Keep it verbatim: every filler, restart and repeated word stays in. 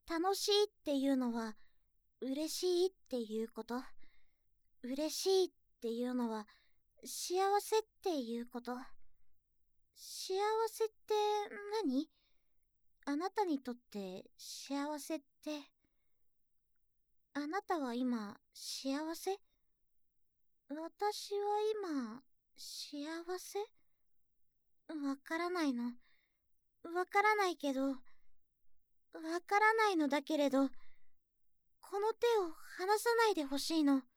楽しいっていうのは嬉しいっていうこと。嬉しいっていうのは幸せっていうこと。幸せって何？あなたにとって幸せって、あなたは今幸せ？私は今幸せ？わからないの。わからないけど、わからないのだけれど、この手を離さないでほしいの。